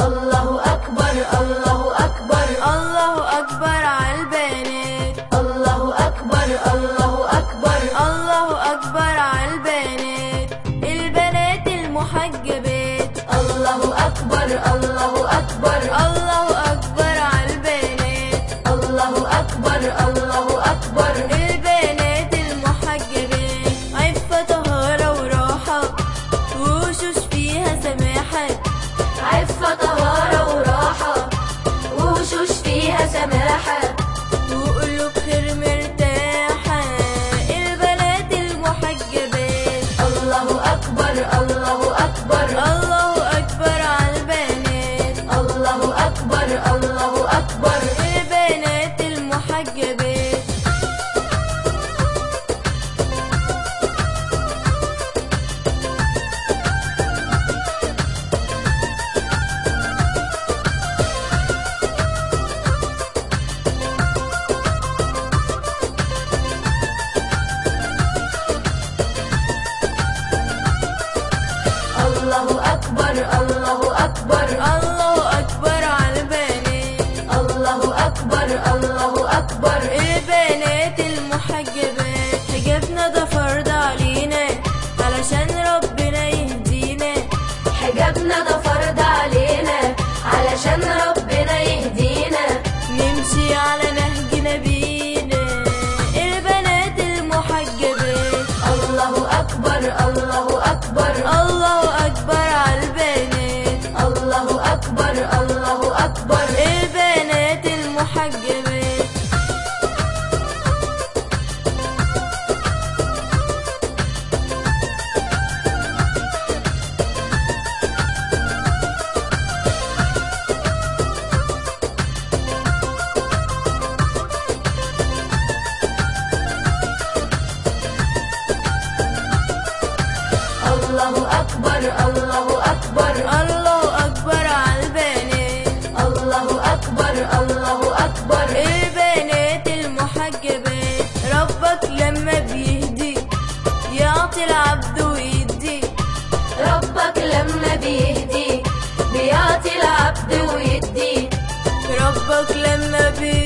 الله أكبر الله أكبر الله أكبر عالبنات، الله أكبر الله أكبر الله أكبر عالبنات، البنات المحجبات. الله أكبر الله أكبر الله أكبر عالبنات، الله أكبر الله أكبر البنات المحجبات. عفة طهارة وراحة ووشوش فيها سماحة، عفة طهارة وراحة ووشوش فيها سماحة وقلوب خير مرتاحة، البنات المحجبات. الله أكبر الله أكبر الله أكبر عالبنات، الله أكبر الله أكبر البنات المحجبات. الله أكبر الله أكبر الله أكبر عالبنات، الله أكبر الله أكبر البنات المحجبات. حجابنا ده فرض علينا علشان ربنا يهدينا، حجابنا ده فرض علينا علشان ربنا يهدينا نمشي على نهج نبينا، البنات المحجبات. الله أكبر الله أكبر الله أكبر عالبنات، الله أكبر الله أكبر البنات المحجبات. الله أكبر الله أكبر الله أكبر عالبنات، الله أكبر الله أكبر البنات المحجبات. ربك لما بيهدي يعطي العبد ويدي، ربك لما بيهدي بيعطي العبد ويدي ربك لما بيهدي